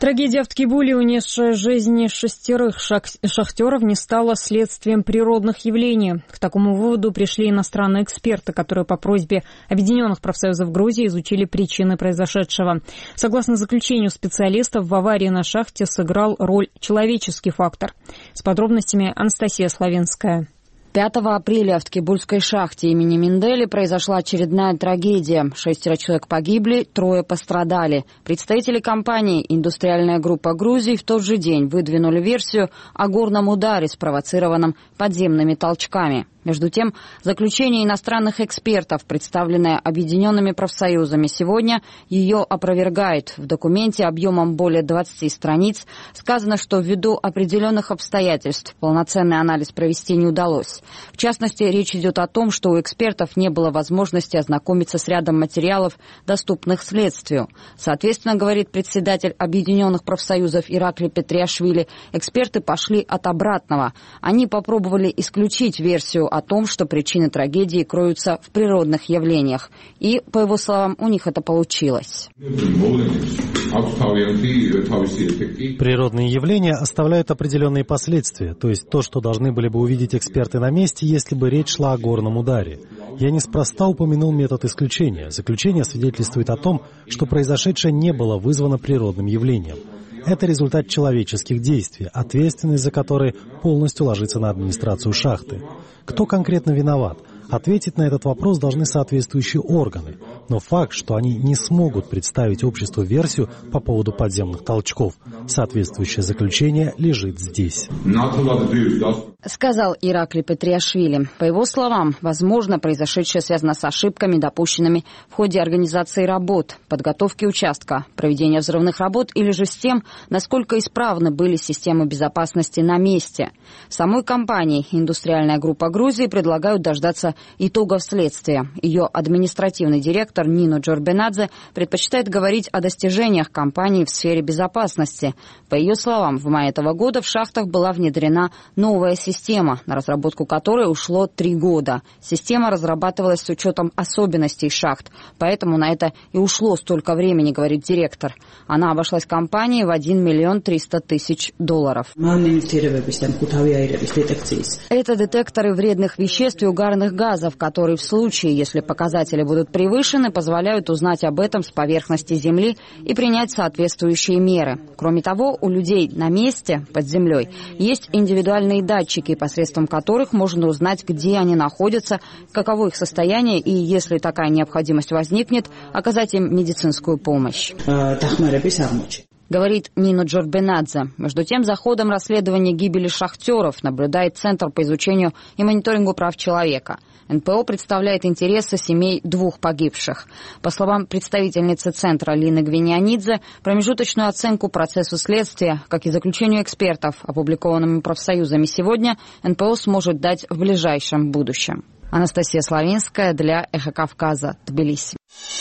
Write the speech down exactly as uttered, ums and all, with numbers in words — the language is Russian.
Трагедия в Ткибуле, унесшая жизни шестерых шахтеров, не стала следствием природных явлений. К такому выводу пришли иностранные эксперты, которые по просьбе Объединенных профсоюзов Грузии изучили причины произошедшего. Согласно заключению специалистов, в аварии на шахте сыграл роль человеческий фактор. С подробностями Анастасия Славинская. пятого апреля в Ткибульской шахте имени Мендели произошла очередная трагедия. Шестеро человек погибли, трое пострадали. Представители компании «Индустриальная группа Грузии» в тот же день выдвинули версию о горном ударе, спровоцированном подземными толчками. Между тем, заключение иностранных экспертов, представленное Объединенными профсоюзами сегодня, ее опровергает. В документе объемом более двадцати страниц сказано, что ввиду определенных обстоятельств полноценный анализ провести не удалось. В частности, речь идет о том, что у экспертов не было возможности ознакомиться с рядом материалов, доступных следствию. Соответственно, говорит председатель Объединенных профсоюзов Иракли Петриашвили, эксперты пошли от обратного. Они попробовали исключить версию о том, что причины трагедии кроются в природных явлениях. И, по его словам, у них это получилось. Природные явления оставляют определенные последствия, то есть то, что должны были бы увидеть эксперты на месте, если бы речь шла о горном ударе. Я неспроста упомянул метод исключения. Заключение свидетельствует о том, что произошедшее не было вызвано природным явлением. Это результат человеческих действий, ответственность за которые полностью ложится на администрацию шахты. Кто конкретно виноват? Ответить на этот вопрос должны соответствующие органы. Но факт, что они не смогут представить обществу версию по поводу подземных толчков, соответствующее заключение лежит здесь. Сказал Иракли Петриашвили. По его словам, возможно, произошедшее связано с ошибками, допущенными в ходе организации работ, подготовки участка, проведения взрывных работ или же с тем, насколько исправны были системы безопасности на месте. Самой компании «Индустриальная группа Грузии» предлагают дождаться итогов следствия. Ее административный директор Нино Джорбенадзе предпочитает говорить о достижениях компании в сфере безопасности. По ее словам, в мае этого года в шахтах была внедрена новая система, на разработку которой ушло три года. Система разрабатывалась с учетом особенностей шахт, поэтому на это и ушло столько времени, говорит директор. Она обошлась компании в один миллион триста тысяч долларов. Это детекторы вредных веществ и угарных газов, которые в случае, если показатели будут превышены, позволяют узнать об этом с поверхности земли и принять соответствующие меры. Кроме того, у людей на месте, под землей, есть индивидуальные датчики, посредством которых можно узнать, где они находятся, каково их состояние и, если такая необходимость возникнет, оказать им медицинскую помощь. Говорит Нино Джорбенадзе. Между тем, за ходом расследования гибели шахтеров наблюдает Центр по изучению и мониторингу прав человека. эн пэ о представляет интересы семей двух погибших. По словам представительницы Центра Лины Гвиньянидзе, промежуточную оценку процессу следствия, как и заключению экспертов, опубликованными профсоюзами сегодня, эн пэ о сможет дать в ближайшем будущем. Анастасия Славинская для Эхо Кавказа, Тбилиси.